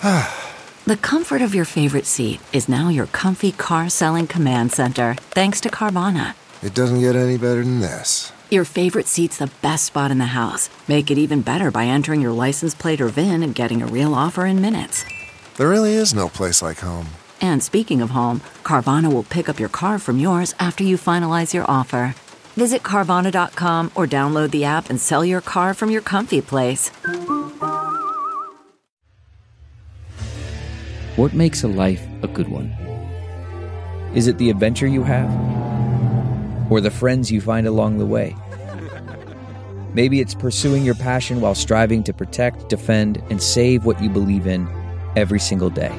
The comfort of your favorite seat is now your comfy car selling command center, thanks to Carvana. It doesn't get any better than this. Your favorite seat's the best spot in the house. Make it even better by entering your license plate or VIN and getting a real offer in minutes. There really is no place like home. And speaking of home, Carvana will pick up your car from yours after you finalize your offer. Visit Carvana.com or download the app and sell your car from your comfy place. What makes a life a good one? Is it the adventure you have? Or the friends you find along the way? Maybe it's pursuing your passion while striving to protect, defend, and save what you believe in every single day.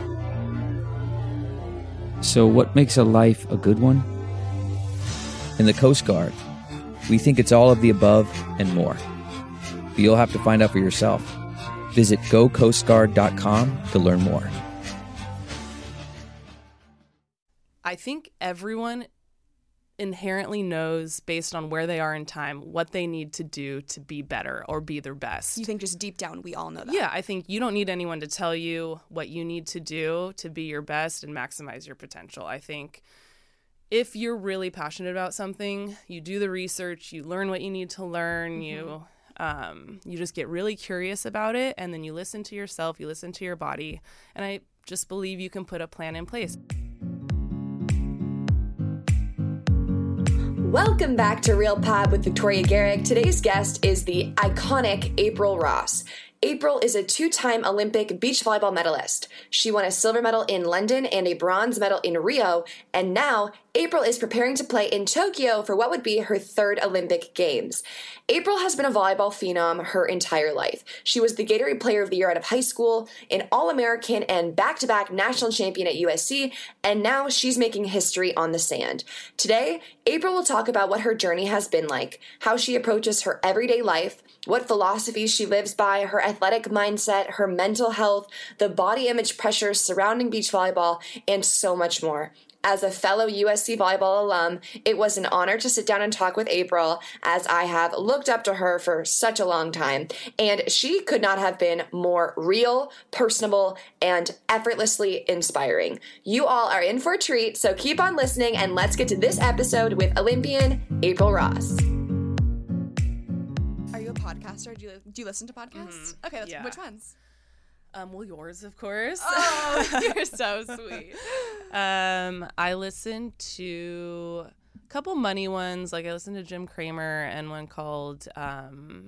So what makes a life a good one? In the Coast Guard, we think it's all of the above and more. But you'll have to find out for yourself. Visit gocoastguard.com to learn more. I think everyone inherently knows, based on where they are in time, what they need to do to be better or be their best. You think just deep down we all know that? Yeah, I think you don't need anyone to tell you what you need to do to be your best and maximize your potential. I think if you're really passionate about something, you do the research, you learn what you need to learn, you just get really curious about it, and then you listen to yourself, you listen to your body, and I just believe you can put a plan in place. Welcome back to Real Pop with Victoria Garrick. Today's guest is the iconic April Ross. April is a two-time Olympic beach volleyball medalist. She won a silver medal in London and a bronze medal in Rio, and now April is preparing to play in Tokyo for what would be her third Olympic Games. April has been a volleyball phenom her entire life. She was the Gatorade Player of the Year out of high school, an All-American and back-to-back national champion at USC, and now she's making history on the sand. Today, April will talk about what her journey has been like, how she approaches her everyday life, what philosophies she lives by, her athletic mindset, her mental health, the body image pressures surrounding beach volleyball, and so much more. As a fellow USC volleyball alum, it was an honor to sit down and talk with April, as I have looked up to her for such a long time, and she could not have been more real, personable, and effortlessly inspiring. You all are in for a treat, so keep on listening, and let's get to this episode with Olympian April Ross. Are you a podcaster? Do you listen to podcasts? Okay, which ones? Well, yours, of course. Oh, you're so sweet. I listen to a couple money ones. Like I listened to Jim Cramer and one called, I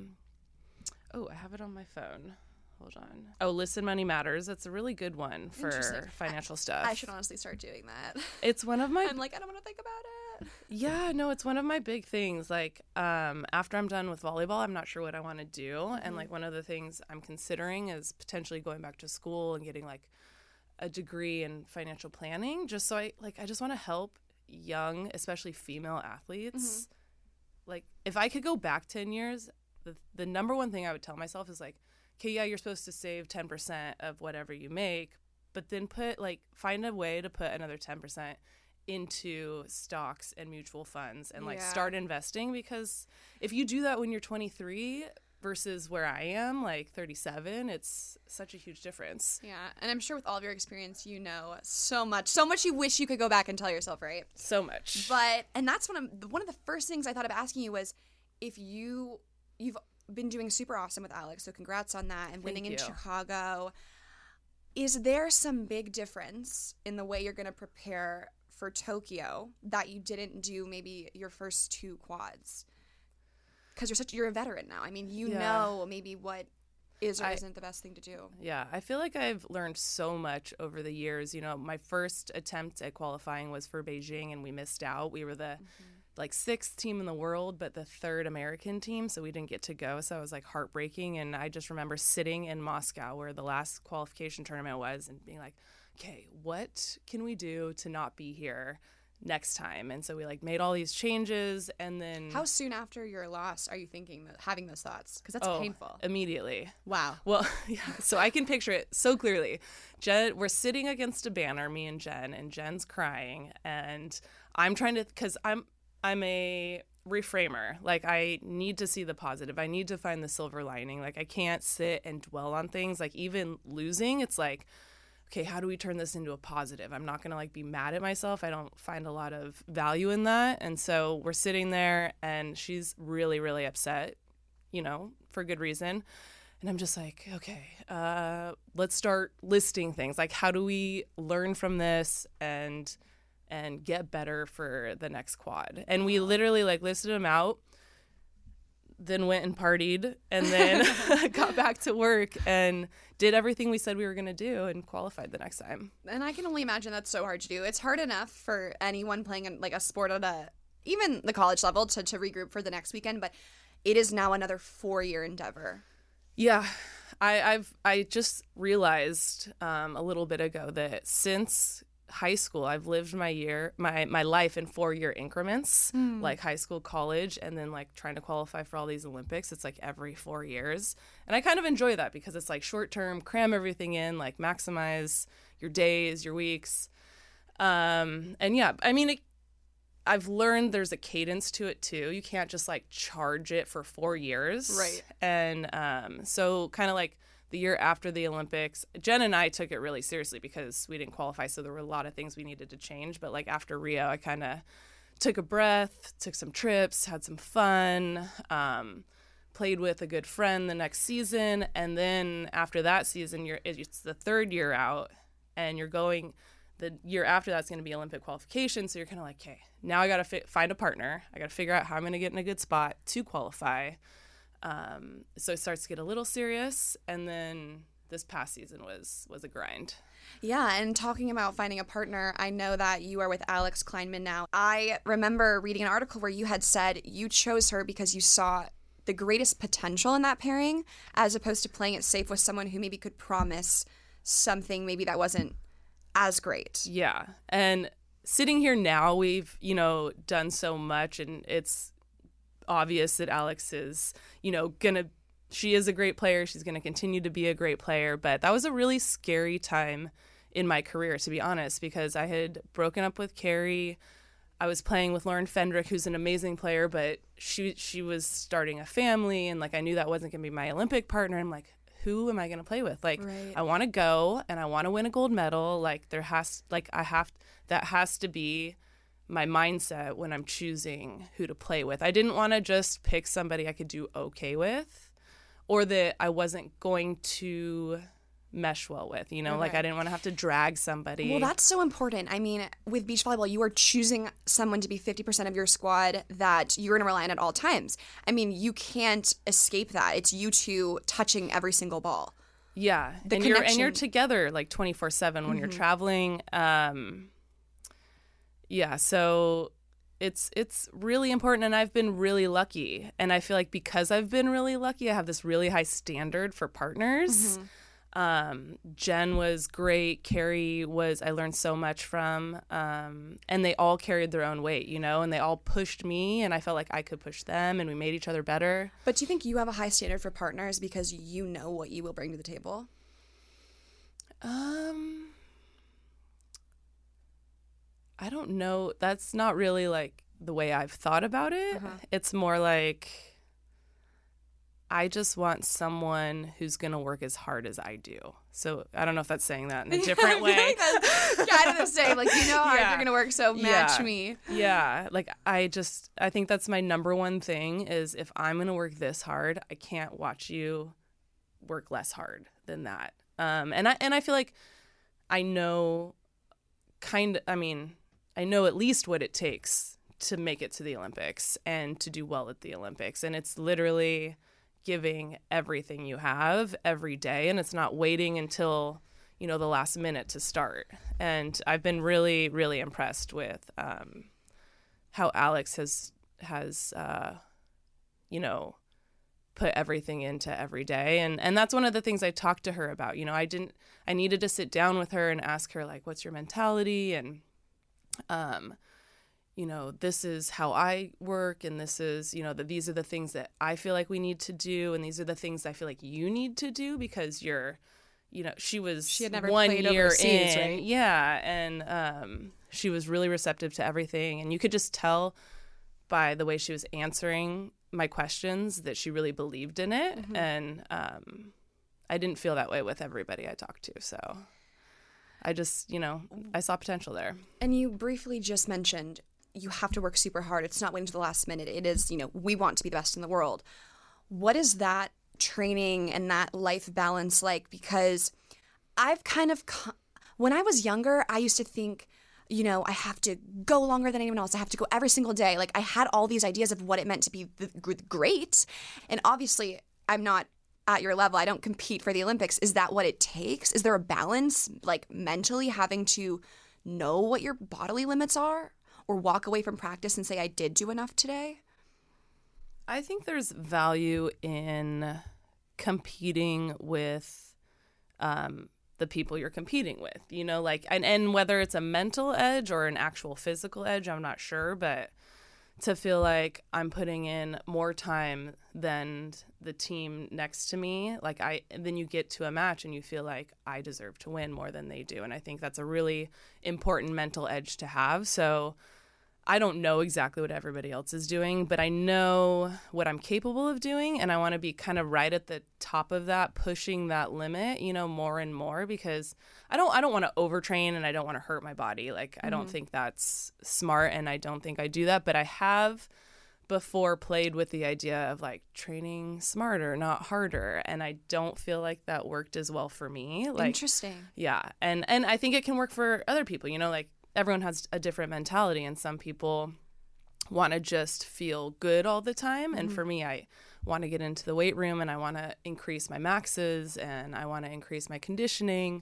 have it on my phone. Hold on. Oh, Listen Money Matters. That's a really good one for financial stuff. I should honestly start doing that. It's one of my... I'm like, I don't want to think about it. Yeah, no, it's one of my big things. Like, after I'm done with volleyball, I'm not sure what I want to do. Mm-hmm. And, like, one of the things I'm considering is potentially going back to school and getting, like, a degree in financial planning. Just so I just want to help young, especially female athletes. Mm-hmm. Like, if I could go back 10 years, the number one thing I would tell myself is, like, okay, yeah, you're supposed to save 10% of whatever you make, but then find a way to put another 10% into stocks and mutual funds and start investing, because if you do that when you're 23 versus where I am, like 37, it's such a huge difference. Yeah, and I'm sure with all of your experience, you know so much you wish you could go back and tell yourself, right? So much. And that's one of the first things I thought of asking you was if you've been doing super awesome with Alex, so congrats on that, and winning in Chicago. Is there some big difference in the way you're going to prepare for Tokyo that you didn't do maybe your first two quads? Because you're a veteran now. I mean, you know maybe what is or isn't the best thing to do. Yeah, I feel like I've learned so much over the years. You know, my first attempt at qualifying was for Beijing, and we missed out. We were the sixth team in the world, but the third American team, so we didn't get to go. So it was like heartbreaking. And I just remember sitting in Moscow, where the last qualification tournament was, and being like, okay, what can we do to not be here next time? And so we made all these changes, and then... How soon after your loss are you having those thoughts? Because that's painful. Immediately. Wow. Well, yeah, so I can picture it so clearly. We're sitting against a banner, me and Jen's crying, and I'm trying to... Because I'm a reframer. Like, I need to see the positive. I need to find the silver lining. Like, I can't sit and dwell on things. Like, even losing, it's like, okay, how do we turn this into a positive? I'm not going to like be mad at myself. I don't find a lot of value in that. And so we're sitting there and she's really, really upset, you know, for good reason. And I'm just like, okay, let's start listing things. Like, how do we learn from this and get better for the next quad? And we literally like listed them out, then went and partied, and then got back to work and did everything we said we were going to do and qualified the next time. And I can only imagine that's so hard to do. It's hard enough for anyone playing in like a sport at even the college level to regroup for the next weekend, but it is now another 4-year endeavor. Yeah, I just realized a little bit ago that since high school, I've lived my life in 4-year increments, like high school, college, and then like trying to qualify for all these Olympics. It's like every 4 years. And I kind of enjoy that because it's like short term, cram everything in, like maximize your days, your weeks. And yeah, I mean, I've learned there's a cadence to it too. You can't just like charge it for 4 years. Right. And so kind of like the year after the Olympics, Jen and I took it really seriously because we didn't qualify. So there were a lot of things we needed to change. But like after Rio, I kind of took a breath, took some trips, had some fun, played with a good friend the next season. And then after that season, it's the 3rd year out and you're going – the year after that's going to be Olympic qualification. So you're kind of like, okay, now I got to find a partner. I got to figure out how I'm going to get in a good spot to qualify. So it starts to get a little serious. And then this past season was a grind. Yeah, and talking about finding a partner, I know that you are with Alex Kleinman now. I remember reading an article where you had said you chose her because you saw the greatest potential in that pairing as opposed to playing it safe with someone who maybe could promise something maybe that wasn't as great. Yeah. And sitting here now, we've, done so much and it's obvious that Alex is, she is a great player. She's going to continue to be a great player. But that was a really scary time in my career, to be honest, because I had broken up with Carrie. I was playing with Lauren Fendrick, who's an amazing player, but she was starting a family and like I knew that wasn't going to be my Olympic partner. I'm like, who am I going to play with? Like, right. I want to go and I want to win a gold medal. Like that has to be my mindset when I'm choosing who to play with. I didn't want to just pick somebody I could do okay with or that I wasn't going to mesh well with, okay. Like I didn't want to have to drag somebody. Well, that's so important. I mean, with beach volleyball, you are choosing someone to be 50% of your squad that you're going to rely on at all times. I mean, you can't escape that. It's you two touching every single ball. Yeah. And you're together like 24/7 when you're traveling. Yeah, so it's really important and I've been really lucky. And I feel like because I've been really lucky, I have this really high standard for partners. Jen was great. Carrie I learned so much from, and they all carried their own weight, and they all pushed me and I felt like I could push them and we made each other better. But do you think you have a high standard for partners because you know what you will bring to the table? I don't know. That's not really like the way I've thought about it. It's more like I just want someone who's going to work as hard as I do. So I don't know if that's saying that in a different way. Like that's kind of the same. Like, how hard you're going to work, so match me. Yeah. Like I think that's my number one thing is if I'm going to work this hard, I can't watch you work less hard than that. And I feel like I know I know at least what it takes to make it to the Olympics and to do well at the Olympics. And it's literally giving everything you have every day. And it's not waiting until, the last minute to start. And I've been really, really impressed with how Alex has put everything into every day. And that's one of the things I talked to her about. I needed to sit down with her and ask her, like, what's your mentality? And, this is how I work. And this is, these are the things that I feel like we need to do. And these are the things I feel like you need to do because she had never 1 year in. Right? Yeah. And she was really receptive to everything. And you could just tell by the way she was answering my questions that she really believed in it. And I didn't feel that way with everybody I talked to. So I just, I saw potential there. And you briefly just mentioned you have to work super hard. It's not waiting to the last minute. It is, we want to be the best in the world. What is that training and that life balance like? Because I've when I was younger, I used to think, I have to go longer than anyone else. I have to go every single day. Like, I had all these ideas of what it meant to be great. And obviously, I'm not at your level. I don't compete for the Olympics. Is that what it takes? Is there a balance, like mentally having to know what your bodily limits are or walk away from practice and say, I did do enough today? I think there's value in competing with the people you're competing with, and whether it's a mental edge or an actual physical edge, I'm not sure, but to feel like I'm putting in more time than the team next to me, then you get to a match and you feel like I deserve to win more than they do. And I think that's a really important mental edge to have. So I don't know exactly what everybody else is doing, but I know what I'm capable of doing, and I want to be kind of right at the top of that, pushing that limit, more and more, because I don't want to overtrain and I don't want to hurt my body. I don't think that's smart, and I don't think I do that, but I have before played with the idea of training smarter, not harder, and I don't feel like that worked as well for me. Interesting. Yeah, and I think it can work for other people, everyone has a different mentality, and some people want to just feel good all the time. And for me, I want to get into the weight room and I want to increase my maxes and I want to increase my conditioning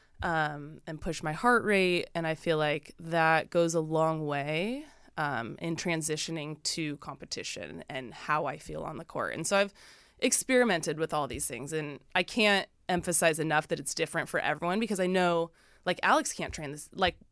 and push my heart rate. And I feel like that goes a long way in transitioning to competition and how I feel on the court. And so I've experimented with all these things, and I can't emphasize enough that it's different for everyone, because I know Alex can't train this.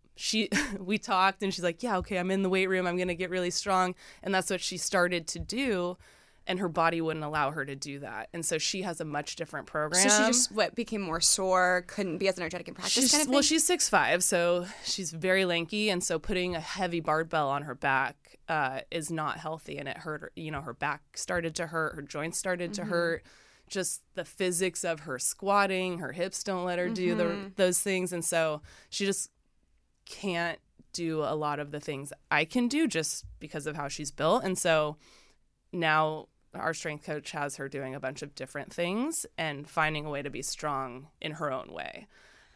We talked and she's like, yeah, okay, I'm in the weight room. I'm going to get really strong. And that's what she started to do. And her body wouldn't allow her to do that. And so she has a much different program. So she just, became more sore, couldn't be as energetic in practice kind of thing? Well, she's 6'5", so she's very lanky. And so putting a heavy barbell on her back is not healthy. And it hurt her, her back started to hurt, her joints started to hurt. Just the physics of her squatting, her hips don't let her do those things. And so she just can't do a lot of the things I can do just because of how she's built. And so now our strength coach has her doing a bunch of different things and finding a way to be strong in her own way.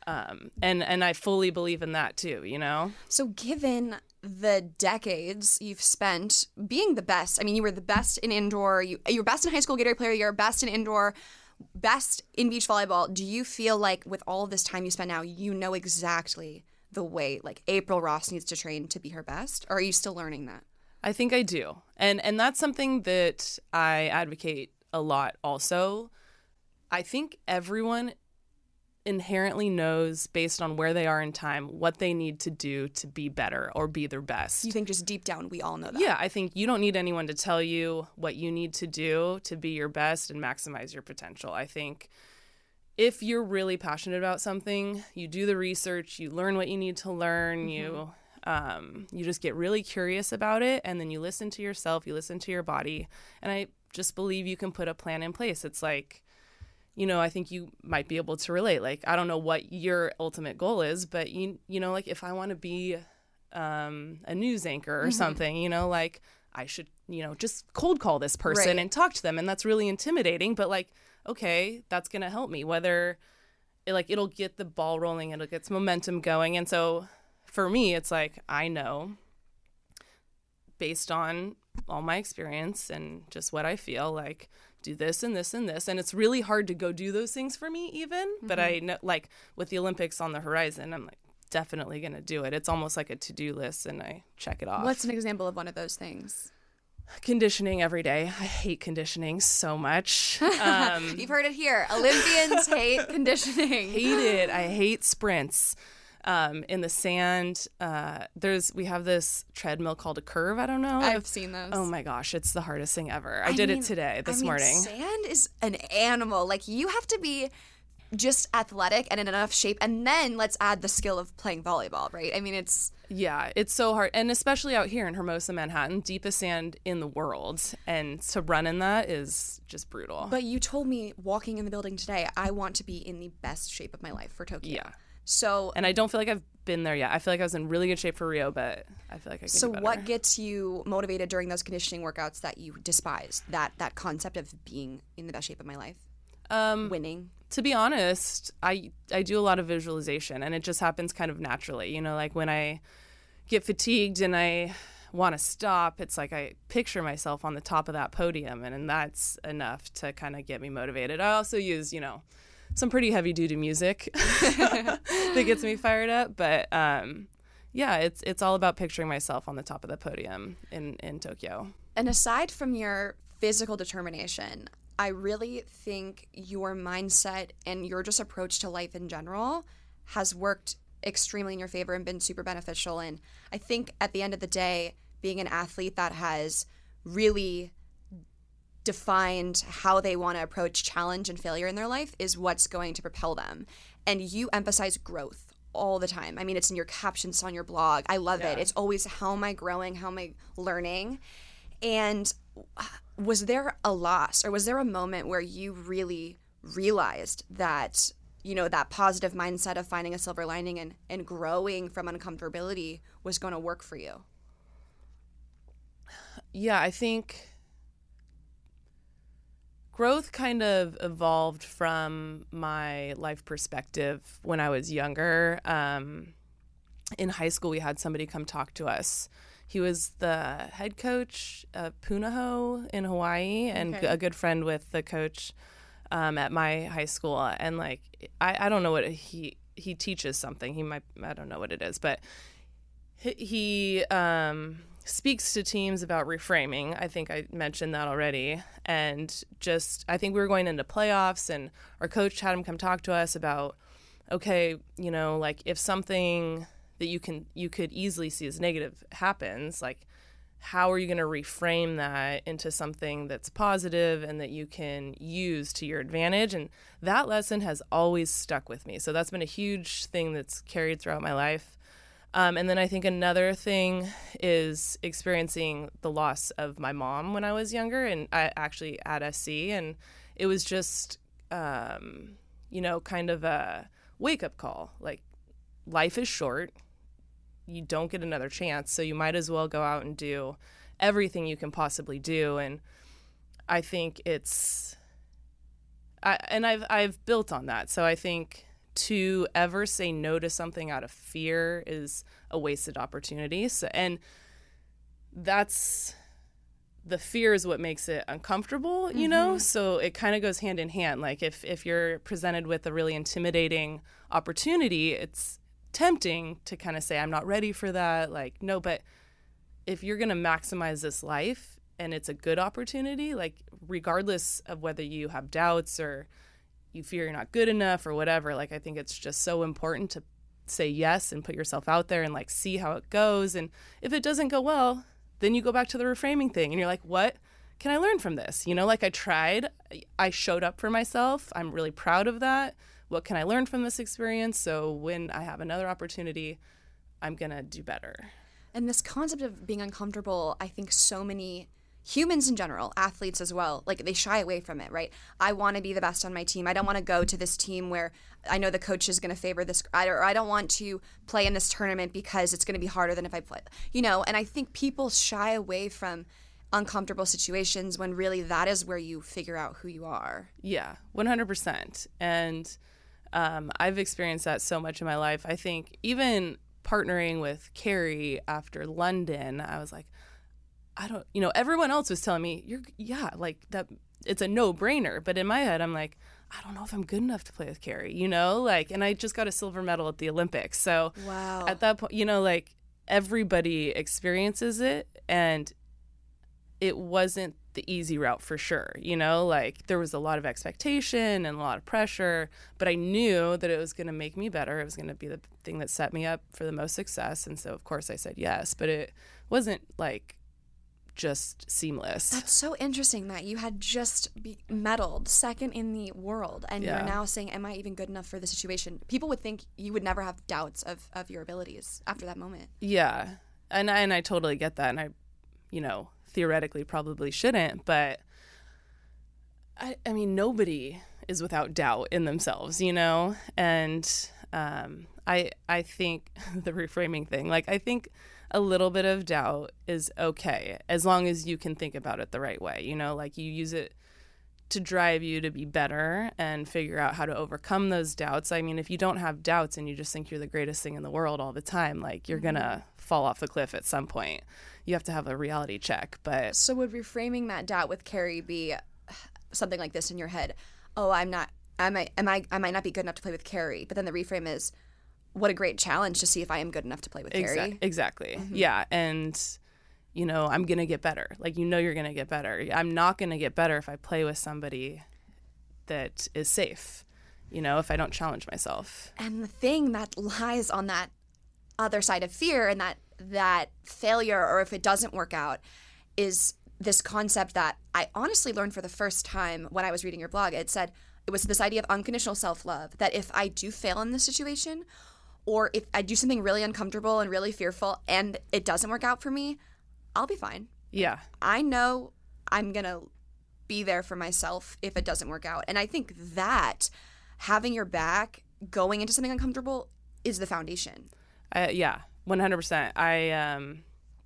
And I fully believe in that too, So given the decades you've spent being the best, you were the best in indoor, you were best in high school Gatorade player, you're best in indoor, best in beach volleyball. Do you feel like with all of this time you spend now, exactly the way April Ross needs to train to be her best? Or are you still learning that? I think I do. And that's something that I advocate a lot also. I think everyone inherently knows, based on where they are in time, what they need to do to be better or be their best. You think just deep down we all know that? Yeah, I think you don't need anyone to tell you what you need to do to be your best and maximize your potential. I think if you're really passionate about something, you do the research, you learn what you need to learn, you just get really curious about it, and then you listen to yourself, you listen to your body, and I just believe you can put a plan in place. It's I think you might be able to relate. I don't know what your ultimate goal is, but if I want to be a news anchor or something, I should, just cold call this person and talk to them, and that's really intimidating, but okay, that's going to help me, whether it'll get the ball rolling, it'll get some momentum going. And so for me, it's I know based on all my experience and just what I feel, do this and this and this. And it's really hard to go do those things for me even, but I know, with the Olympics on the horizon, I'm definitely going to do it. It's almost like a to-do list and I check it off. What's an example of one of those things? Conditioning every day. I hate conditioning so much. You've heard it here. Olympians hate conditioning. Hate it. I hate sprints. In the sand, we have this treadmill called a Curve. I don't know. I've seen those. Oh my gosh, it's the hardest thing ever. I did it today, this morning. Sand is an animal. You have to be just athletic and in enough shape, and then let's add the skill of playing volleyball, right? I mean, it's so hard, and especially out here in Hermosa, Manhattan, deepest sand in the world, and to run in that is just brutal. But you told me walking in the building today, I want to be in the best shape of my life for Tokyo. Yeah. So, and I don't feel like I've been there yet. I feel like I was in really good shape for Rio, but I feel like I can do better. What gets you motivated during those conditioning workouts that you despise? That concept of being in the best shape of my life, winning. To be honest, I do a lot of visualization, and it just happens kind of naturally. You know, like when I get fatigued and I want to stop, it's like I picture myself on the top of that podium, and that's enough to kind of get me motivated. I also use, some pretty heavy-duty music that gets me fired up. But, it's all about picturing myself on the top of the podium in Tokyo. And aside from your physical determination, I really think your mindset and your just approach to life in general has worked extremely in your favor and been super beneficial. And I think at the end of the day, being an athlete that has really defined how they want to approach challenge and failure in their life is what's going to propel them. And you emphasize growth all the time. I mean, it's in your captions on your blog. I love it. It's always, how am I growing? How am I learning? And was there a loss, or was there a moment where you really realized that, that positive mindset of finding a silver lining and growing from uncomfortability was going to work for you? Yeah, I think growth kind of evolved from my life perspective when I was younger. In high school, we had somebody come talk to us. He was the head coach of Punahou in Hawaii, and a good friend with the coach at my high school. And I don't know what he teaches something. I don't know what it is, but he speaks to teams about reframing. I think I mentioned that already. And I think we were going into playoffs, and our coach had him come talk to us about, okay, if something that you could easily see as negative happens, how are you going to reframe that into something that's positive and that you can use to your advantage? And that lesson has always stuck with me. So that's been a huge thing that's carried throughout my life. And then I think another thing is experiencing the loss of my mom when I was younger, and I actually at SC, and it was just, kind of a wake-up call. Life is short. You don't get another chance, so you might as well go out and do everything you can possibly do. And I think I've built on that. So I think to ever say no to something out of fear is a wasted opportunity. And the fear is what makes it uncomfortable, So it kind of goes hand in hand. If you're presented with a really intimidating opportunity, it's tempting to kind of say, I'm not ready for that. No, but if you're going to maximize this life and it's a good opportunity, regardless of whether you have doubts or you fear you're not good enough or whatever, I think it's just so important to say yes and put yourself out there and see how it goes. And if it doesn't go well, then you go back to the reframing thing and you're like, what can I learn from this? I tried, I showed up for myself. I'm really proud of that. What can I learn from this experience? So when I have another opportunity, I'm going to do better. And this concept of being uncomfortable, I think so many humans in general, athletes as well, they shy away from it, right? I want to be the best on my team. I don't want to go to this team where I know the coach is going to favor this, or I don't want to play in this tournament because it's going to be harder than if I play, and I think people shy away from uncomfortable situations when really that is where you figure out who you are. Yeah, 100%. And I've experienced that so much in my life. I think even partnering with Carrie after London, I was like, everyone else was telling me, that it's a no-brainer. But in my head, I'm like, I don't know if I'm good enough to play with Carrie, and I just got a silver medal at the Olympics. So wow. At that point, everybody experiences it, and it wasn't the easy route for sure. There was a lot of expectation and a lot of pressure, but I knew that it was going to make me better. It was going to be the thing that set me up for the most success. And so, of course, I said yes, but it wasn't just seamless. That's so interesting that you had just medaled second in the world, and you're now saying, am I even good enough for the situation? People would think you would never have doubts of your abilities after that moment. Yeah. And I totally get that. And I, theoretically probably shouldn't, but I mean, nobody is without doubt in themselves, And I think the reframing thing, I think a little bit of doubt is okay as long as you can think about it the right way. You use it to drive you to be better and figure out how to overcome those doubts. I mean, if you don't have doubts and you just think you're the greatest thing in the world all the time, you're gonna fall off the cliff at some point. You have to have a reality check. But so would reframing that doubt with Carrie be something like this in your head? Oh, I might not be good enough to play with Carrie. But then the reframe is, what a great challenge to see if I am good enough to play with Carrie. Exactly. Mm-hmm. Yeah. And, I'm going to get better. You're going to get better. I'm not going to get better if I play with somebody that is safe, if I don't challenge myself. And the thing that lies on that other side of fear and that failure, or if it doesn't work out, is this concept that I honestly learned for the first time when I was reading your blog. It was this idea of unconditional self-love, that if I do fail in this situation, or if I do something really uncomfortable and really fearful and it doesn't work out for me, I'll be fine. Yeah. I know I'm going to be there for myself if it doesn't work out. And I think that having your back going into something uncomfortable is the foundation. Yeah, 100%.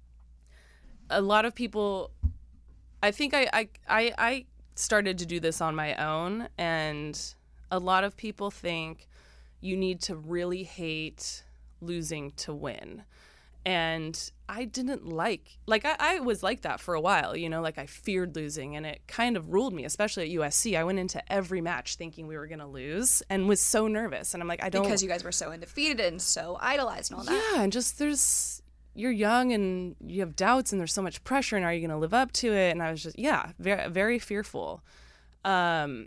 A lot of people, I think I started to do this on my own, and a lot of people think you need to really hate losing to win. And I didn't I was like that for a while, I feared losing, and it kind of ruled me, especially at USC. I went into every match thinking we were going to lose and was so nervous. And I'm like, because you guys were so undefeated and so idolized and all that. Yeah, and just you're young and you have doubts and there's so much pressure, and are you going to live up to it? And I was just, very, very fearful. So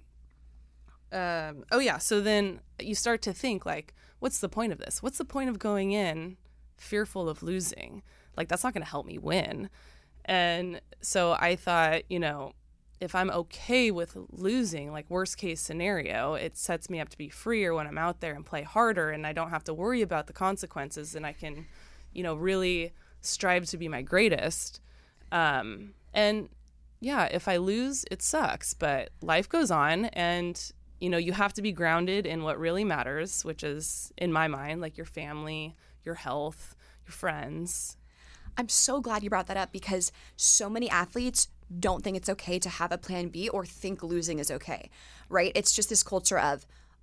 then you start to think, what's the point of this? What's the point of going in fearful of losing? That's not going to help me win. And so I thought, if I'm okay with losing, worst case scenario, it sets me up to be freer when I'm out there and play harder, and I don't have to worry about the consequences, and I can, really strive to be my greatest. And yeah, if I lose, it sucks, but life goes on, and you have to be grounded in what really matters, which is, in my mind, your family, your health, your friends. I'm so glad you brought that up, because so many athletes don't think it's okay to have a plan B or think losing is okay, right? It's just this culture of,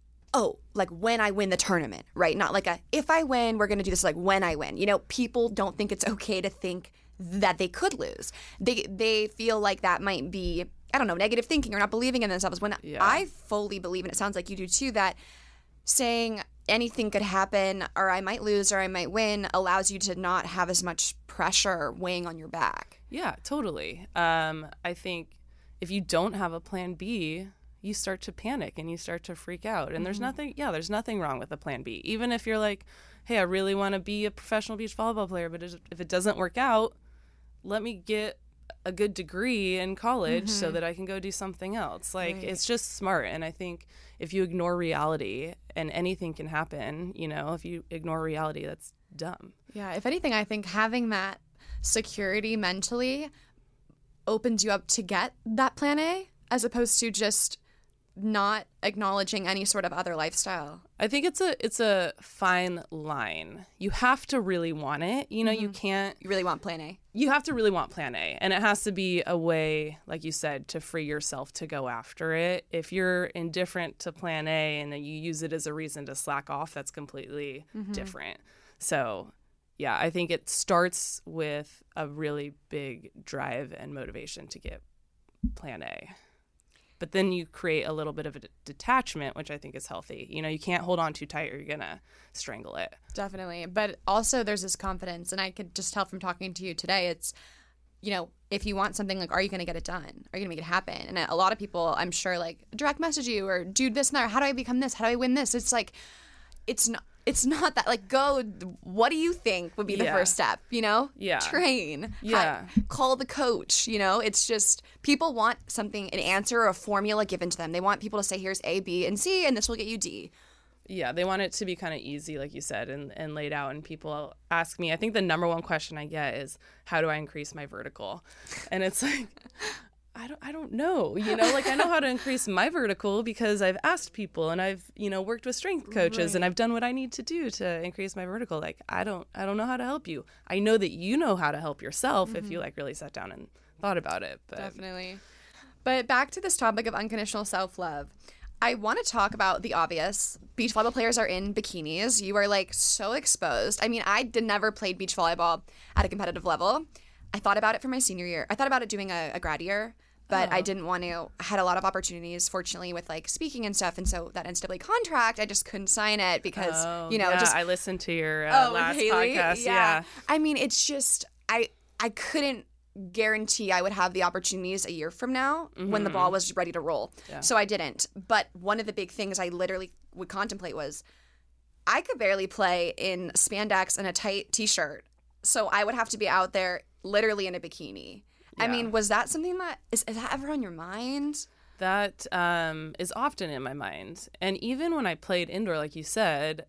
when I win the tournament, right? Not if I win, we're going to do this, when I win. People don't think it's okay to think that they could lose. They feel like that might be, negative thinking or not believing in themselves, when I fully believe, and it sounds like you do too, that saying anything could happen, or I might lose or I might win, allows you to not have as much pressure weighing on your back. Yeah, totally. I think if you don't have a plan B, you start to panic and you start to freak out. And there's nothing wrong with a plan B. Even if you're like, hey, I really want to be a professional beach volleyball player, but if it doesn't work out, let me get a good degree in college so that I can go do something else. It's just smart. And I think if you ignore reality, and anything can happen, if you ignore reality, that's dumb. Yeah, if anything, I think having that security mentally opens you up to get that plan A, as opposed to just not acknowledging any sort of other lifestyle. I think it's a fine line. You have to really want it. You can't... You really want plan A. You have to really want plan A. And it has to be a way, like you said, to free yourself to go after it. If you're indifferent to plan A and then you use it as a reason to slack off, that's completely different. So, yeah, I think it starts with a really big drive and motivation to get plan A. But then you create a little bit of a detachment, which I think is healthy. You can't hold on too tight or you're going to strangle it. Definitely. But also there's this confidence. And I could just tell from talking to you today, it's, if you want something, are you going to get it done? Are you going to make it happen? And a lot of people, I'm sure, direct message you or do this and that. Or how do I become this? How do I win this? It's it's not, it's not that, like, go, what do you think would be the first step, you know? Yeah. Train. Yeah. Call the coach, you know? It's just, people want something, an answer or a formula given to them. They want people to say, here's A, B, and C, and this will get you D. Yeah, they want it to be kind of easy, like you said, and laid out. And people ask me, I think the number one question I get is, how do I increase my vertical? And it's like, I don't know, you know, like I know how to increase my vertical because I've asked people and I've, you know, worked with strength coaches and I've done what I need to do to increase my vertical. Like, I don't know how to help you. I know that you know how to help yourself if you like really sat down and thought about it. But. Definitely. But back to this topic of unconditional self-love. I want to talk about the obvious. Beach volleyball players are in bikinis. You are like so exposed. I mean, I never played beach volleyball at a competitive level. I thought about it for my senior year. I thought about it doing a grad year, but I didn't want to. I had a lot of opportunities, fortunately, with like speaking and stuff. And so that NCAA contract, I just couldn't sign it because, you know, just. I listened to your last podcast. Yeah. I mean, it's just, I couldn't guarantee I would have the opportunities a year from now when the ball was ready to roll. Yeah. So I didn't. But one of the big things I literally would contemplate was I could barely play in spandex and a tight t-shirt. So I would have to be out there literally in a bikini. Yeah. I mean, was that something that is that ever on your mind? That is often in my mind. And even when I played indoor, like you said,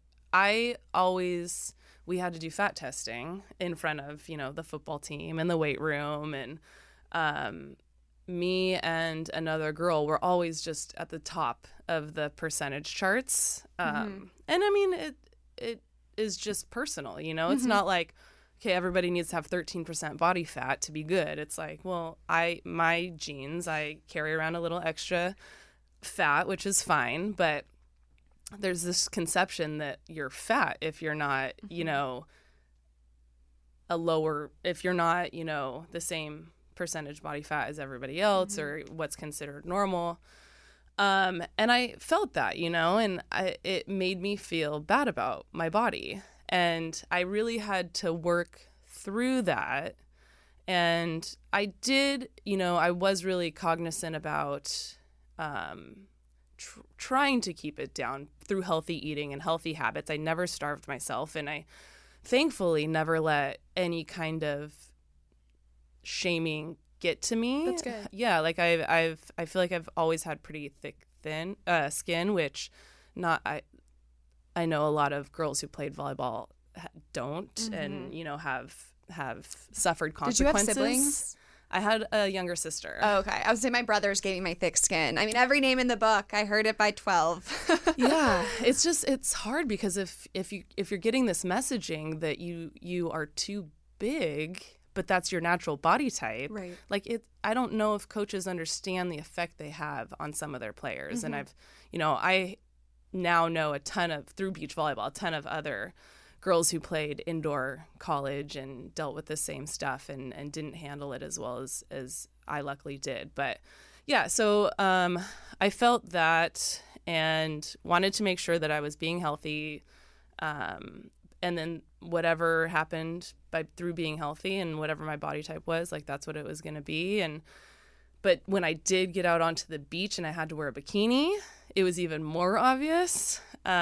we had to do fat testing in front of, you know, the football team and the weight room. And me and another girl were always just at the top of the percentage charts. And I mean, it is just personal, you know, it's not like, okay, everybody needs to have 13% body fat to be good. It's like, well, my genes, I carry around a little extra fat, which is fine, but there's this conception that you're fat if you're not, you know, if you're not, you know, the same percentage body fat as everybody else or what's considered normal. And I felt that, you know, and it made me feel bad about my body. And I really had to work through that. And I did, you know, I was really cognizant about trying to keep it down through healthy eating and healthy habits. I never starved myself. And I thankfully never let any kind of shaming get to me. That's good. Yeah, like I feel like I've always had pretty thin skin, which I know a lot of girls who played volleyball don't, and you know have suffered consequences. Did you have siblings? I had a younger sister. Oh, okay. I would say my brothers gave me my thick skin. I mean, every name in the book, I heard it by 12. Yeah, it's hard because if you're getting this messaging that you are too big, but that's your natural body type. Right. Like I don't know if coaches understand the effect they have on some of their players. And I now know through beach volleyball, a ton of other girls who played indoor college and dealt with the same stuff and didn't handle it as well as I luckily did. But yeah, so I felt that and wanted to make sure that I was being healthy. And then whatever happened through being healthy and whatever my body type was, like that's what it was going to be. But when I did get out onto the beach and I had to wear a bikini, it was even more obvious.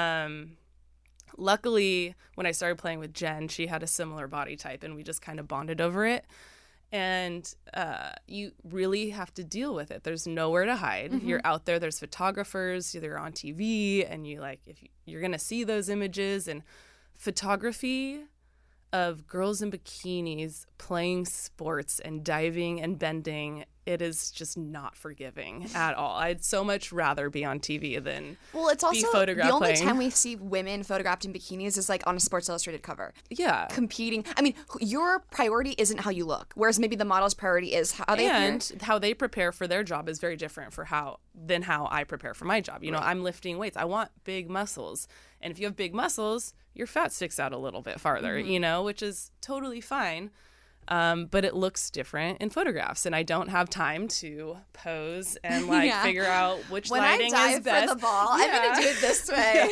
Luckily, when I started playing with Jen, she had a similar body type and we just kind of bonded over it. And you really have to deal with it. There's nowhere to hide. You're out there. There's photographers. They're on TV, and you're going to see those images. And photography of girls in bikinis playing sports and diving and bending, it is just not forgiving at all. I'd so much rather be on TV than it's also be photographed the only playing. time we see women photographed in bikinis is like on a Sports Illustrated cover. Yeah. Competing. I mean, your priority isn't how you look, whereas maybe the model's priority is how they appear. And how they prepare for their job is very different than how I prepare for my job. You know, I'm lifting weights. I want big muscles. And if you have big muscles, your fat sticks out a little bit farther, you know, which is totally fine. But it looks different in photographs, and I don't have time to pose and figure out which lighting is best. When I dive for the ball, I'm going to do it this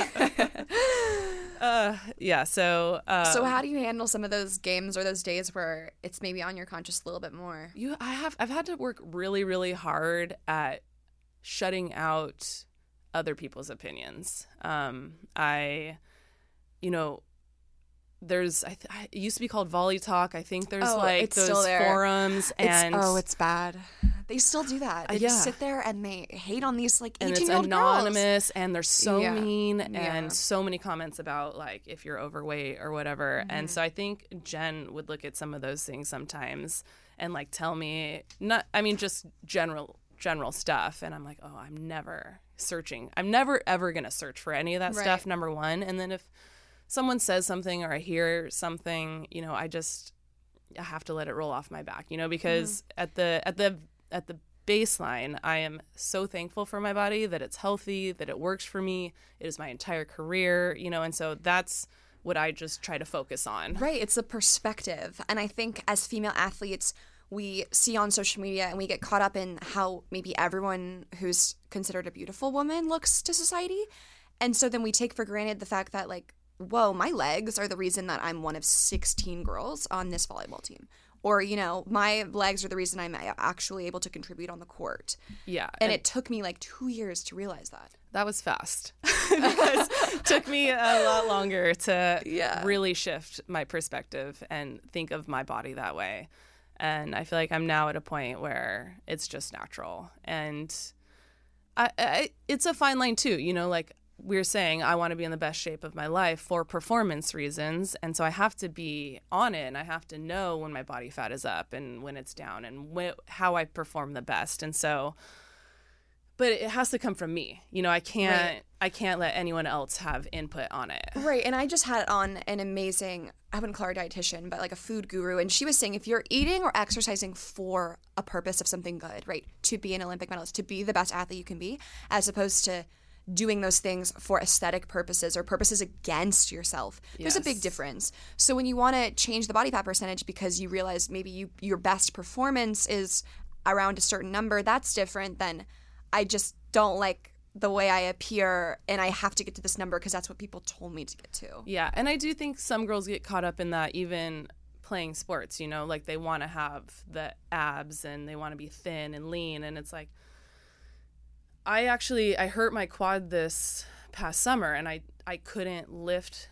way. So how do you handle some of those games or those days where it's maybe on your conscience a little bit more? I've had to work really, really hard at shutting out other people's opinions. there's it used to be called Volley Talk. I think there's it's those still there. forums, and It's bad. They still do that. They just sit there and they hate on these 18-year-old and it's girls. anonymous, and they're so Yeah. mean, Yeah. and so many comments about if you're overweight or whatever. And so I think Jen would look at some of those things sometimes and tell me just general stuff, and I'm like, oh, I'm never searching. I'm never ever gonna search for any of that stuff, number one. And then if someone says something or I hear something, I have to let it roll off my back, because at the baseline, I am so thankful for my body, that it's healthy, that it works for me. It is my entire career, and so that's what I just try to focus on. Right. It's the perspective. And I think as female athletes, we see on social media and we get caught up in how maybe everyone who's considered a beautiful woman looks to society. And so then we take for granted the fact that whoa, my legs are the reason that I'm one of 16 girls on this volleyball team. Or, my legs are the reason I'm actually able to contribute on the court. Yeah. And it took me 2 years to realize that. That was fast because it took me a lot longer to really shift my perspective and think of my body that way. And I feel like I'm now at a point where it's just natural. And it's a fine line too, we're saying I want to be in the best shape of my life for performance reasons. And so I have to be on it, and I have to know when my body fat is up and when it's down, and how I perform the best. And so, but it has to come from me. I can't let anyone else have input on it. Right. And I just had on an amazing, I wouldn't call her a dietitian, but a food guru. And she was saying if you're eating or exercising for a purpose of something good, right, to be an Olympic medalist, to be the best athlete you can be, as opposed to doing those things for aesthetic purposes or purposes against yourself. There's a big difference. So when you want to change the body fat percentage because you realize maybe your best performance is around a certain number, that's different than I just don't like the way I appear and I have to get to this number because that's what people told me to get to. Yeah, and I do think some girls get caught up in that even playing sports, they want to have the abs and they want to be thin and lean, and it's I hurt my quad this past summer, and I couldn't lift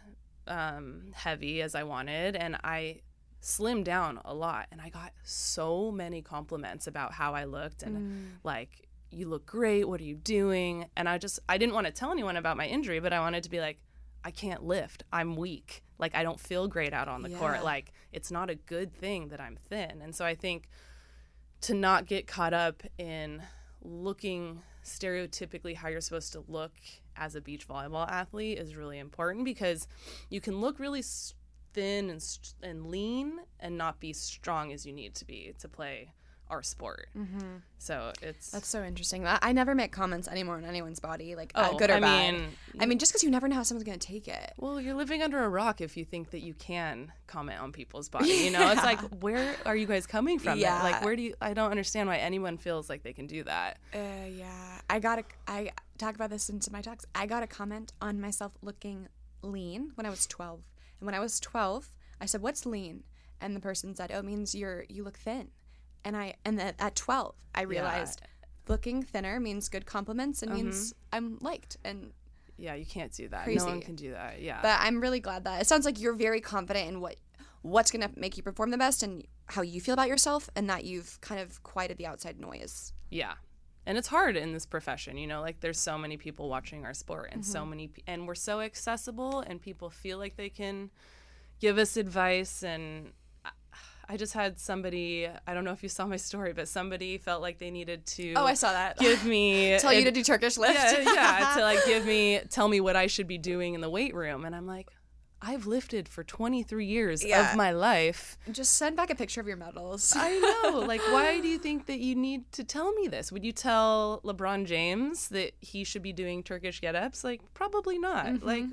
heavy as I wanted, and I slimmed down a lot, and I got so many compliments about how I looked, and you look great, what are you doing? And I didn't want to tell anyone about my injury, but I wanted to be I can't lift, I'm weak, I don't feel great out on the court, it's not a good thing that I'm thin. And so I think to not get caught up in looking stereotypically how you're supposed to look as a beach volleyball athlete is really important, because you can look really thin and lean and not be strong as you need to be to play our sport. Mm-hmm. So that's so interesting. I never make comments anymore on anyone's body, good or bad. I mean, just because you never know how someone's going to take it. Well, you're living under a rock if you think that you can comment on people's body. It's where are you guys coming from? Yeah. I don't understand why anyone feels like they can do that. Yeah. I talk about this into my talks. I got a comment on myself looking lean when I was 12. And when I was 12, I said, "What's lean?" And the person said, "Oh, it means you look thin." And at 12, I realized looking thinner means good compliments and means I'm liked. And yeah, you can't do that. Crazy. No one can do that. Yeah. But I'm really glad that it sounds like you're very confident in what's going to make you perform the best and how you feel about yourself, and that you've kind of quieted the outside noise. Yeah. And it's hard in this profession, there's so many people watching our sport, and and we're so accessible, and people feel like they can give us advice. And I just had somebody, I don't know if you saw my story, but somebody felt like they needed to I saw that. Give me tell you to do Turkish lift. Yeah, to tell me what I should be doing in the weight room. And I'm like, I've lifted for 23 years of my life. Just send back a picture of your medals. I know. Why do you think that you need to tell me this? Would you tell LeBron James that he should be doing Turkish get-ups? Probably not. Mm-hmm.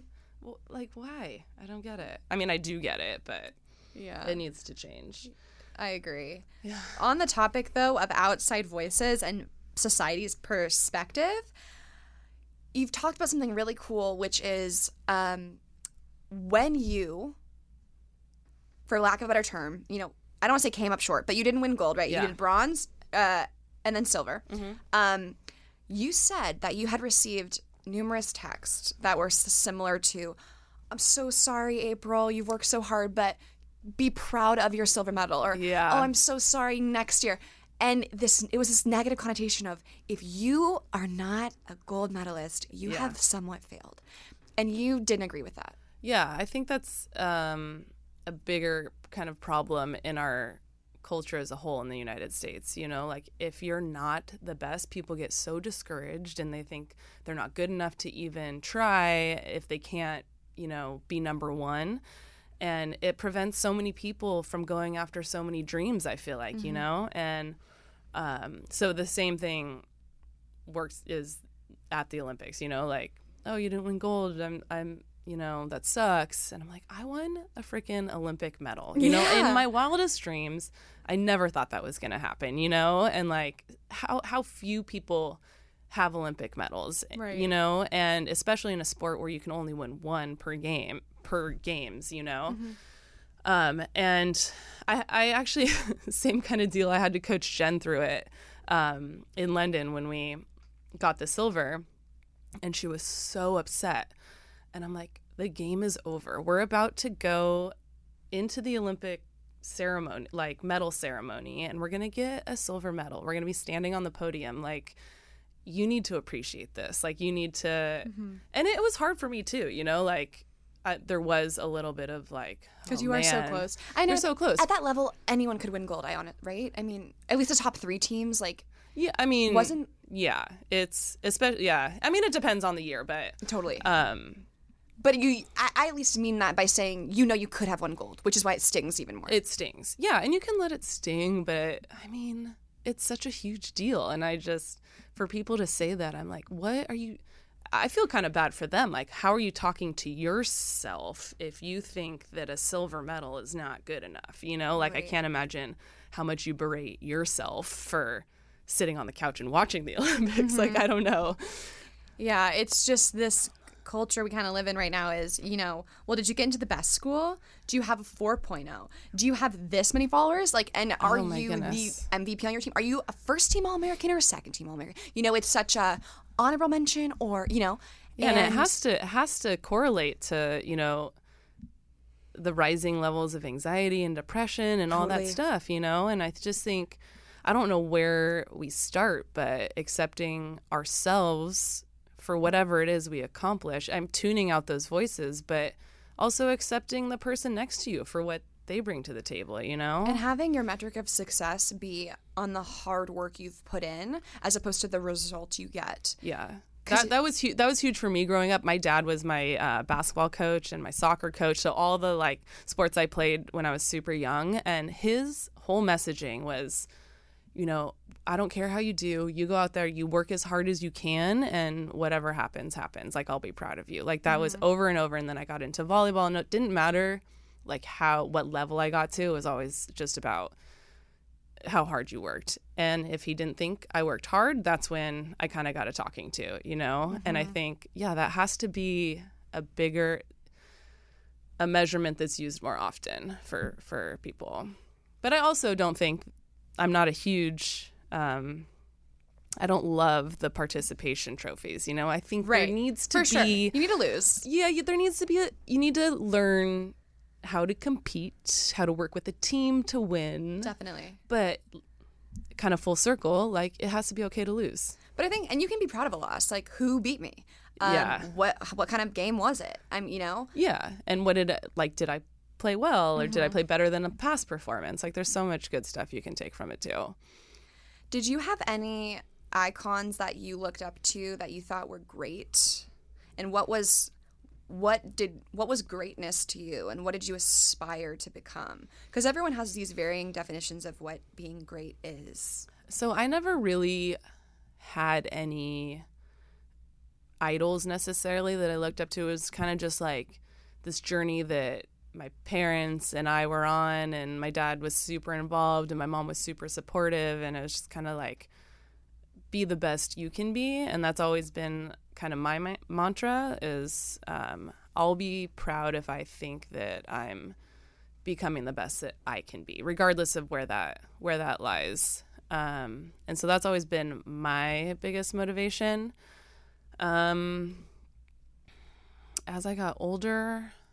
Why? I don't get it. I mean, I do get it, but it needs to change. I agree. Yeah. On the topic, though, of outside voices and society's perspective, you've talked about something really cool, which is when you, for lack of a better term, I don't want to say came up short, but you didn't win gold, right? Yeah. You did bronze and then silver. Mm-hmm. You said that you had received numerous texts that were similar to, I'm so sorry, April, you've worked so hard, but be proud of your silver medal. Or, Yeah. oh, I'm so sorry, next year. And it was this negative connotation of, if you are not a gold medalist, you Yeah. have somewhat failed. And you didn't agree with that. Yeah, I think that's a bigger kind of problem in our culture as a whole in the United States. You know, like if you're not the best, people get so discouraged and they think they're not good enough to even try if they can't, you know, be number one. And it prevents so many people from going after so many dreams, I feel like, you know? And so the same thing is at the Olympics, you know, like, oh, you didn't win gold. I'm you know, that sucks. And I'm like, I won a freaking Olympic medal. You know, in my wildest dreams, I never thought that was going to happen, you know? And like how few people have Olympic medals, Right. you know? And especially in a sport where you can only win one per games, you know? And I actually, same kind of deal. I had to coach Jen through it in London when we got the silver. And she was so upset. And I'm like, the game is over. We're about to go into the Olympic ceremony, like medal ceremony, and we're going to get a silver medal. We're going to be standing on the podium. Like, you need to appreciate this. Like, you need to. And it was hard for me too, you know, like there was a little bit of like, Because oh, you are so man. close. I know. You're so close. At that level, anyone could win gold, right? I mean, at least the top 3 teams, like, Yeah, I mean, Wasn't- yeah, it's especially, yeah. I mean, it depends on the year, but totally. But I at least mean that by saying, you know, you could have won gold, which is why it stings even more. it stings. Yeah, and you can let it sting, but I mean, it's such a huge deal. And I just, for people to say that, I'm like, what are you, I feel kind of bad for them. Like, how are you talking to yourself if you think that a silver medal is not good enough? You know, like, I can't imagine how much you berate yourself for sitting on the couch and watching the Olympics. Like, I don't know. Yeah, it's just this culture we kind of live in right now is, you know, well, did you get into the best school? Do you have a 4.0? Do you have this many followers? Like, and are my you goodness. the MVP on your team? Are you a first team All-American or a second team All-American? You know, it's such a honorable mention, or, you know. Yeah, and it has to correlate to, you know, the rising levels of anxiety and depression and all that Totally. stuff, you know? And I just think, I don't know where we start, but accepting ourselves for whatever it is we accomplish. I'm tuning out those voices, but also accepting the person next to you for what they bring to the table, you know? And having your metric of success be on the hard work you've put in as opposed to the result you get. Yeah. That was huge. That was huge for me growing up. My dad was my basketball coach and my soccer coach, so all the like sports I played when I was super young. And his whole messaging was, you know, I don't care how you do. You go out there, you work as hard as you can, and whatever happens, happens. Like, I'll be proud of you. Like, that was over and over. And then I got into volleyball, and it didn't matter like what level I got to. It was always just about how hard you worked. And if he didn't think I worked hard, that's when I kind of got a talking to, you know? And I think, yeah, that has to be a measurement that's used more often for people. But I also don't think, I'm not a huge, I don't love the participation trophies, you know? I think there needs to For sure. be, You need to lose. yeah, there needs to be, you need to learn how to compete, how to work with a team to win. Definitely. But kind of full circle, like, it has to be okay to lose. But I think, and you can be proud of a loss. Like, who beat me? Yeah. What kind of game was it? You know? Yeah. And what did I play well, or did I play better than a past performance? Like, there's so much good stuff you can take from it too. Did you have any icons that you looked up to that you thought were great? And what was greatness to you, and what did you aspire to become? Because everyone has these varying definitions of what being great is. So I never really had any idols necessarily that I looked up to. It was kind of just like this journey that my parents and I were on, and my dad was super involved and my mom was super supportive, and it was just kind of like, be the best you can be. And that's always been kind of my mantra is, I'll be proud if I think that I'm becoming the best that I can be, regardless of where that lies. And so that's always been my biggest motivation. As I got older,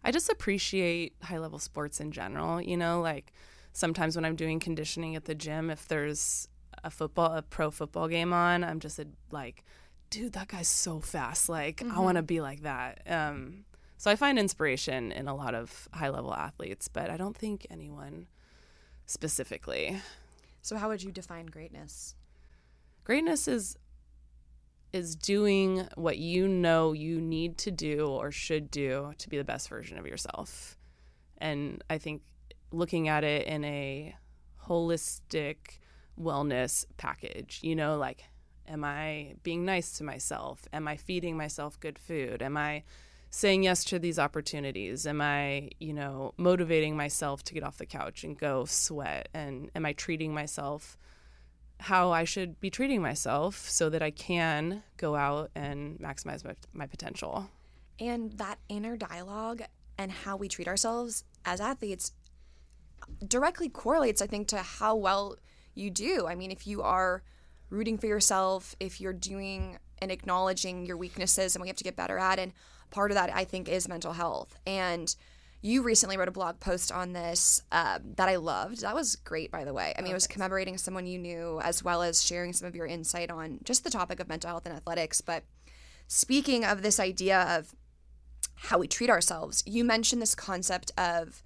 I just appreciate high-level sports in general. You know, like sometimes when I'm doing conditioning at the gym, if there's a pro football game on, I'm just like, dude, that guy's so fast. Like, I want to be like that. So I find inspiration in a lot of high-level athletes, but I don't think anyone specifically. So how would you define greatness? Greatness is doing what you know you need to do or should do to be the best version of yourself. And I think looking at it in a holistic wellness package, you know, like, am I being nice to myself? Am I feeding myself good food? Am I saying yes to these opportunities? Am I, you know, motivating myself to get off the couch and go sweat? And am I treating myself how I should be treating myself so that I can go out and maximize my potential? And that inner dialogue and how we treat ourselves as athletes directly correlates, I think, to how well you do. I mean, if you are rooting for yourself, if you're doing and acknowledging your weaknesses and what you have to get better at, and part of that, I think, is mental health. And you recently wrote a blog post on this that I loved. That was great, by the way. I mean, it was commemorating someone you knew, as well as sharing some of your insight on just the topic of mental health and athletics. But speaking of this idea of how we treat ourselves, you mentioned this concept of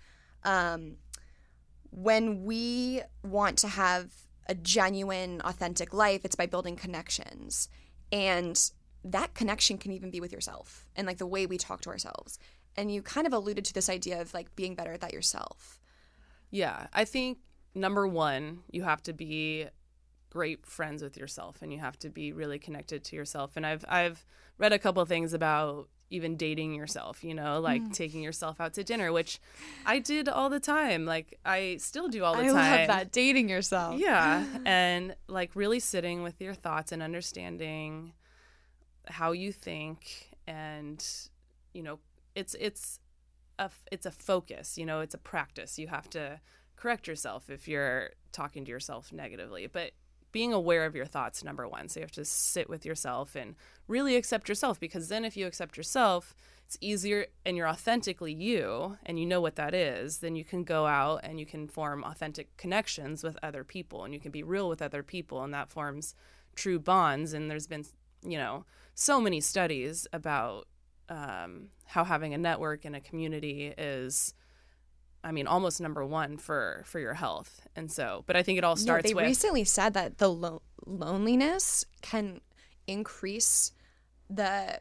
when we want to have a genuine, authentic life, it's by building connections. And that connection can even be with yourself and like the way we talk to ourselves. And you kind of alluded to this idea of like being better at that yourself. Yeah, I think number one, you have to be great friends with yourself and you have to be really connected to yourself. And I've read a couple of things about even dating yourself, you know, like taking yourself out to dinner, which I did all the time. Like I still do all the time. I love that, dating yourself. Yeah. And like really sitting with your thoughts and understanding how you think. And, you know, it's a focus, you know, it's a practice. You have to correct yourself if you're talking to yourself negatively, but being aware of your thoughts, number one. So you have to sit with yourself and really accept yourself, because then if you accept yourself, it's easier and you're authentically you and you know what that is, then you can go out and you can form authentic connections with other people and you can be real with other people, and that forms true bonds. And there's been, you know, so many studies about how having a network and a community is, I mean, almost number one for your health. And so, but I think it all starts with... They recently said that the loneliness can increase the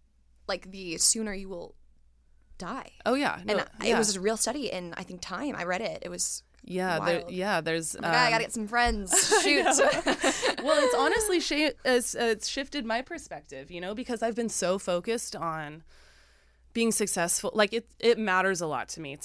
sooner you will die. Oh, yeah. No, and it was a real study in, I think, Time. I read it. It was wild. There's... Oh my God, I gotta get some friends. Shoot. Well, it's honestly it's shifted my perspective, you know, because I've been so focused on being successful. Like it matters a lot to me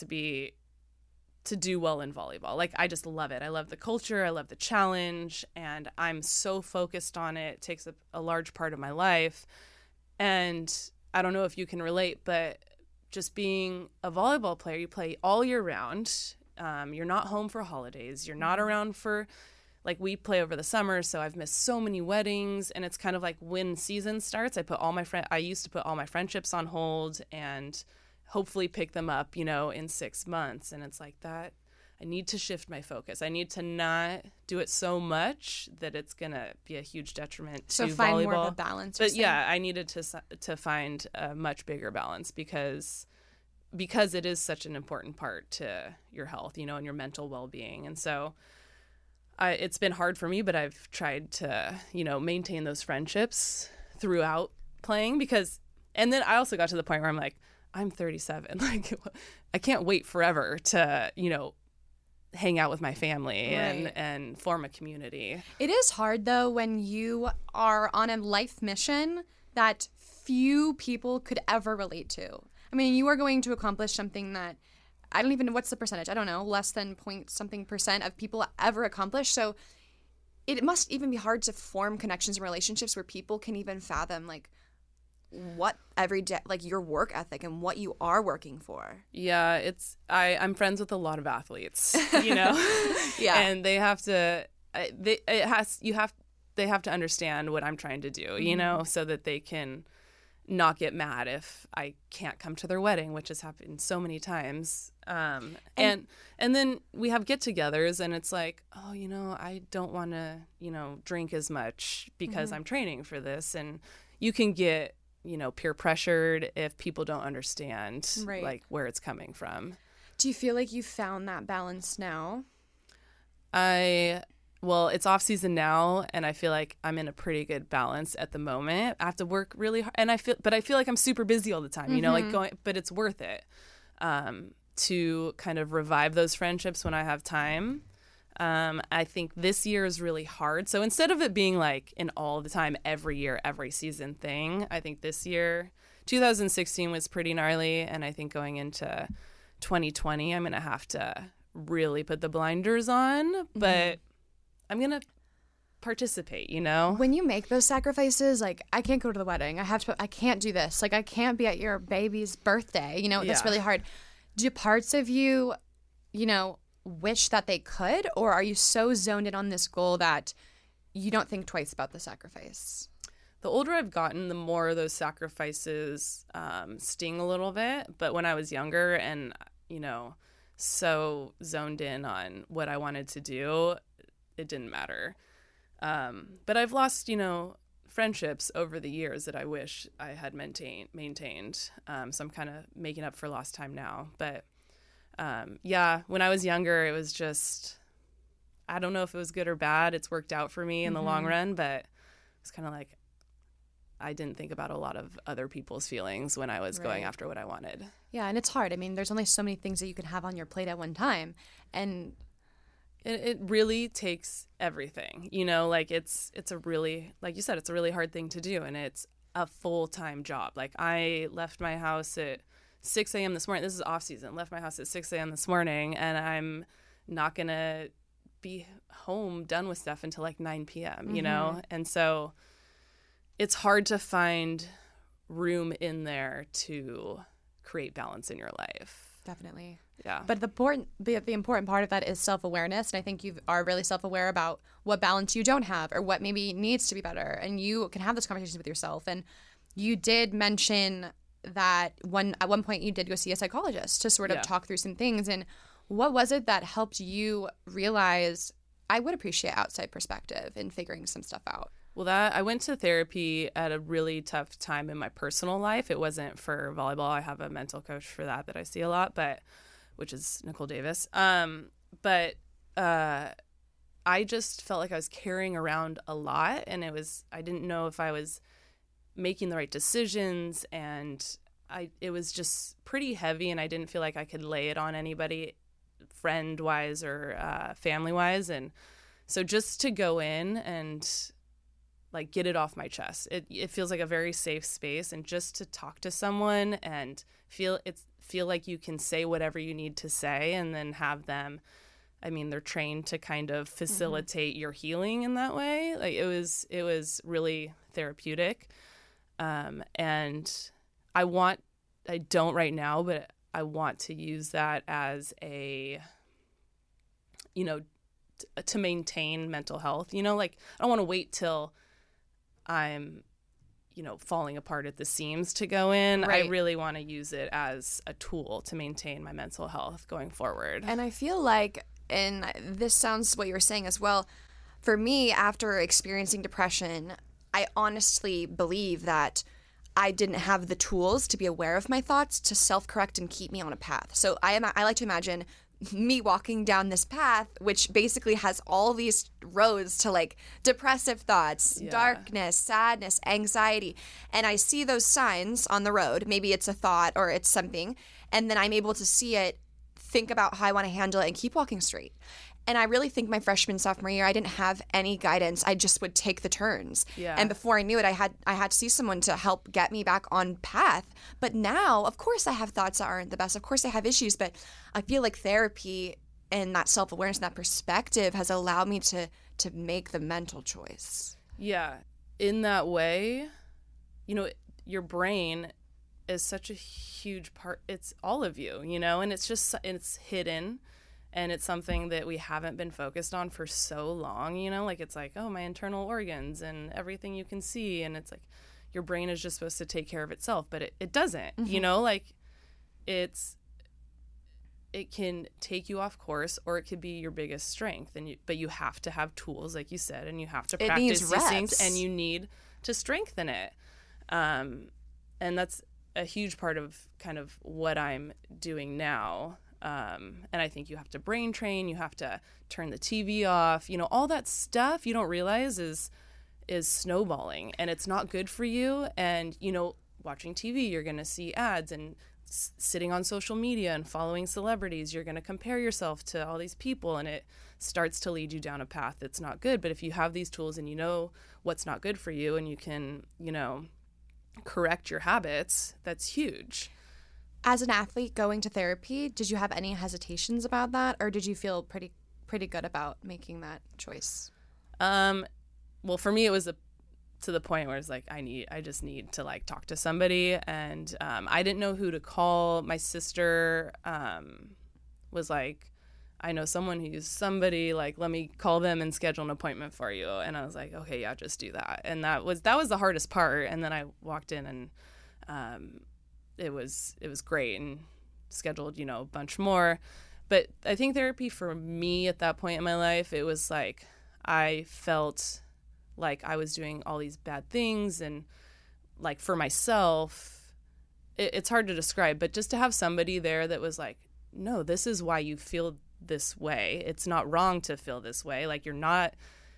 to do well in volleyball. Like I just love it. I love the culture. I love the challenge, and I'm so focused on it. It takes a large part of my life. And I don't know if you can relate, but just being a volleyball player, you play all year round. You're not home for holidays. You're not around for, like, we play over the summer, so I've missed so many weddings, and it's kind of like when season starts, I used to put all my friendships on hold and hopefully pick them up, you know, in 6 months. And it's like that. I need to shift my focus. I need to not do it so much that it's going to be a huge detriment to volleyball. So find more of a balance. But yeah, I needed to find a much bigger balance because it is such an important part to your health, you know, and your mental well-being. And so it's been hard for me, but I've tried to, you know, maintain those friendships throughout playing and then I also got to the point where I'm like, I'm 37. Like, I can't wait forever to, you know, hang out with my family and form a community. It is hard, though, when you are on a life mission that few people could ever relate to. I mean, you are going to accomplish something that I don't even know what's the percentage. I don't know, less than .something% of people ever accomplish. So it must even be hard to form connections and relationships where people can even fathom, like, what every day, like your work ethic and what you are working for. Yeah, I'm friends with a lot of athletes, you know. Yeah, and they have to they have to understand what I'm trying to do, you know, so that they can not get mad if I can't come to their wedding, which has happened so many times. And then we have get-togethers, and it's like, oh, I don't want to, drink as much because I'm training for this. And you can get, peer pressured if people don't understand like where it's coming from. Do you feel like you found that balance now? Well, it's off season now, and I feel like I'm in a pretty good balance at the moment. I have to work really hard, and I feel like I'm super busy all the time, but it's worth it to kind of revive those friendships when I have time. I think this year is really hard. So instead of it being like an all the time, every year, every season thing, I think this year, 2016 was pretty gnarly, and I think going into 2020, I'm going to have to really put the blinders on, but I'm going to participate, When you make those sacrifices, like, I can't go to the wedding. I can't do this. Like, I can't be at your baby's birthday. That's really hard. Do parts of you, wish that they could, or are you so zoned in on this goal that you don't think twice about the sacrifice? The older I've gotten, the more those sacrifices sting a little bit. But when I was younger and, so zoned in on what I wanted to do, it didn't matter. But I've lost, friendships over the years that I wish I had maintained. So I'm kind of making up for lost time now. But when I was younger, it was just, I don't know if it was good or bad. It's worked out for me in the long run, but it's kind of like I didn't think about a lot of other people's feelings when I was going after what I wanted. Yeah, and it's hard. I mean, there's only so many things that you can have on your plate at one time. And it really takes everything, like it's a really, like you said, it's a really hard thing to do, and it's a full-time job. Like, I left my house at 6 a.m. this morning. This is off season. Left my house at 6 a.m. this morning, and I'm not going to be home done with stuff until like 9 p.m., And so it's hard to find room in there to create balance in your life. Definitely. Yeah. But the important part of that is self-awareness. And I think you are really self-aware about what balance you don't have or what maybe needs to be better. And you can have those conversations with yourself. And you did mention that at one point you did go see a psychologist to sort of talk through some things. And what was it that helped you realize I would appreciate outside perspective in figuring some stuff out? Well, I went to therapy at a really tough time in my personal life. It wasn't for volleyball. I have a mental coach for that I see a lot, which is Nicole Davis. But I just felt like I was carrying around a lot, and I didn't know if I was making the right decisions, and it was just pretty heavy, and I didn't feel like I could lay it on anybody, friend-wise or family-wise. And so just to go in and like get it off my chest, it feels like a very safe space, and just to talk to someone and feel like you can say whatever you need to say, and then have them, I mean, they're trained to kind of facilitate your healing in that way. Like, it was really therapeutic. And I don't right now, but I want to use that as a, to maintain mental health, like, I don't want to wait till I'm, falling apart at the seams to go in. Right. I really want to use it as a tool to maintain my mental health going forward. And I feel like, and this sounds what you were saying as well, for me, after experiencing depression, I honestly believe that I didn't have the tools to be aware of my thoughts to self-correct and keep me on a path. So I like to imagine me walking down this path, which basically has all these roads to like depressive thoughts, darkness, sadness, anxiety. And I see those signs on the road. Maybe it's a thought or it's something. And then I'm able to see it, think about how I want to handle it, and keep walking straight. And I really think my freshman, sophomore year, I didn't have any guidance. I just would take the turns. Yeah. And before I knew it, I had to see someone to help get me back on path. But now, of course, I have thoughts that aren't the best. Of course, I have issues. But I feel like therapy and that self-awareness and that perspective has allowed me to make the mental choice. Yeah. In that way, your brain is such a huge part. It's all of you, and it's hidden. And it's something that we haven't been focused on for so long, like, it's like, oh, my internal organs and everything you can see. And it's like, your brain is just supposed to take care of itself, but it doesn't, you know, like it can take you off course, or it could be your biggest strength. But you have to have tools, like you said, and you have to practice these things, and you need to strengthen it. And that's a huge part of kind of what I'm doing now. And I think you have to brain train, you have to turn the TV off, you know, all that stuff you don't realize is snowballing, and it's not good for you. And, you know, watching TV, you're going to see ads, and sitting on social media and following celebrities, you're going to compare yourself to all these people, and it starts to lead you down a path that's not good. But if you have these tools and you know what's not good for you, and you can, you know, correct your habits, that's huge. As an athlete going to therapy, did you have any hesitations about that, or did you feel pretty good about making that choice? Well, for me, it was to the point where it's like, I just need to like talk to somebody. And I didn't know who to call. My sister was like, I know someone who's somebody, like, let me call them and schedule an appointment for you. And I was like, okay, yeah, just do that. And that was the hardest part. And then I walked in, and it was great, and scheduled, you know, a bunch more. But I think therapy for me at that point in my life, it was like I felt like I was doing all these bad things, and like for myself, it's hard to describe, but just to have somebody there that was like, no, this is why you feel this way. It's not wrong to feel this way. Like, you're not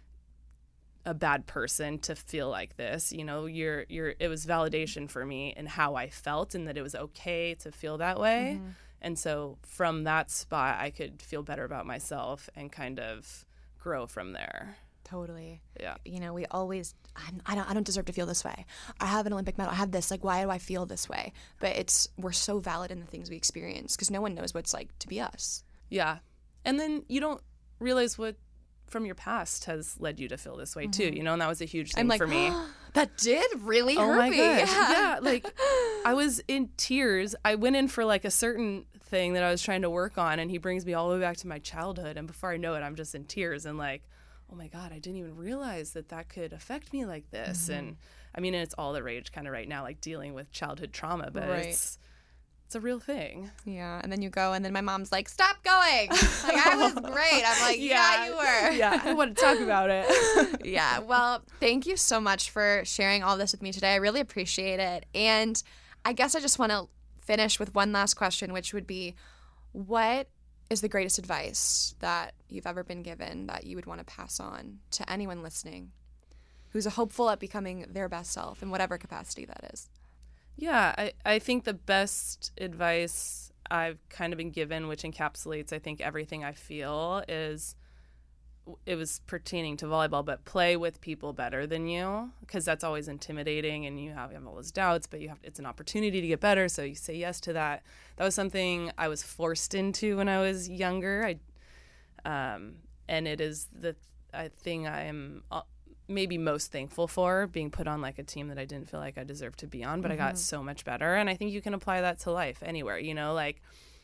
a bad person to feel like this. You know, it was validation for me in how I felt, and that it was okay to feel that way. Mm-hmm. And so from that spot, I could feel better about myself and kind of grow from there. Totally. Yeah. You know, we always, I don't deserve to feel this way. I have an Olympic medal. I have this. Like, why do I feel this way? But we're so valid in the things we experience, because no one knows what it's like to be us. Yeah. And then you don't realize what from your past has led you to feel this way too, you know, and that was a huge thing for me. That did really hurt my me. Gosh. Yeah. Like, I was in tears. I went in for like a certain thing that I was trying to work on, and he brings me all the way back to my childhood, and before I know it, I'm just in tears and like, oh my God, I didn't even realize that could affect me like this. And I mean, it's all the rage kind of right now, like dealing with childhood trauma, but it's a real thing. Yeah. And then you go, and then my mom's like, stop going. Like, I was great. I'm like, yeah, you were. Yeah. I want to talk about it. Yeah. Well, thank you so much for sharing all this with me today. I really appreciate it. And I guess I just want to finish with one last question, which would be, what is the greatest advice that you've ever been given that you would want to pass on to anyone listening who's a hopeful at becoming their best self in whatever capacity that is? Yeah, I think the best advice I've kind of been given, which encapsulates, I think, everything I feel, is it was pertaining to volleyball, but play with people better than you, because that's always intimidating, and you have all those doubts, but it's an opportunity to get better, so you say yes to that. That was something I was forced into when I was younger, and it is the thing I am maybe most thankful for, being put on like a team that I didn't feel like I deserved to be on, but I got so much better. And I think you can apply that to life anywhere, you know, like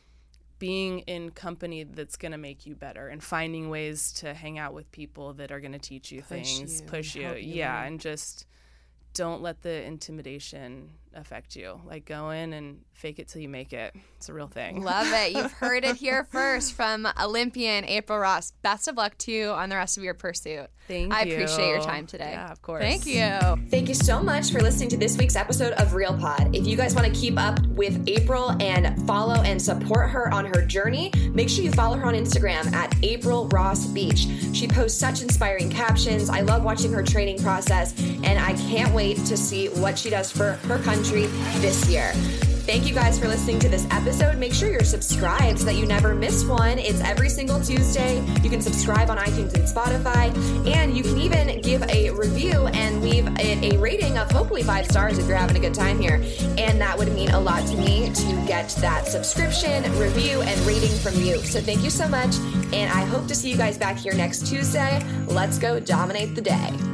being in company that's going to make you better, and finding ways to hang out with people that are going to teach you things, push you. Yeah. And just don't let the intimidation affect you. Like, go in and fake it till you make it. It's a real thing. Love it. You've heard it here first from Olympian April Ross. Best of luck to you on the rest of your pursuit. Thank you. I appreciate your time today. Yeah, of course. Thank you. Thank you so much for listening to this week's episode of Real Pod. If you guys want to keep up with April and follow and support her on her journey, make sure you follow her on Instagram at April Ross Beach. She posts such inspiring captions. I love watching her training process, and I can't wait to see what she does for her country this year. Thank you guys for listening to this episode. Make sure you're subscribed so that you never miss one. It's every single Tuesday. You can subscribe on iTunes and Spotify, and you can even give a review and leave it a rating of hopefully 5 stars if you're having a good time here. And that would mean a lot to me to get that subscription, review, and rating from you. So thank you so much, and I hope to see you guys back here next Tuesday. Let's go dominate the day.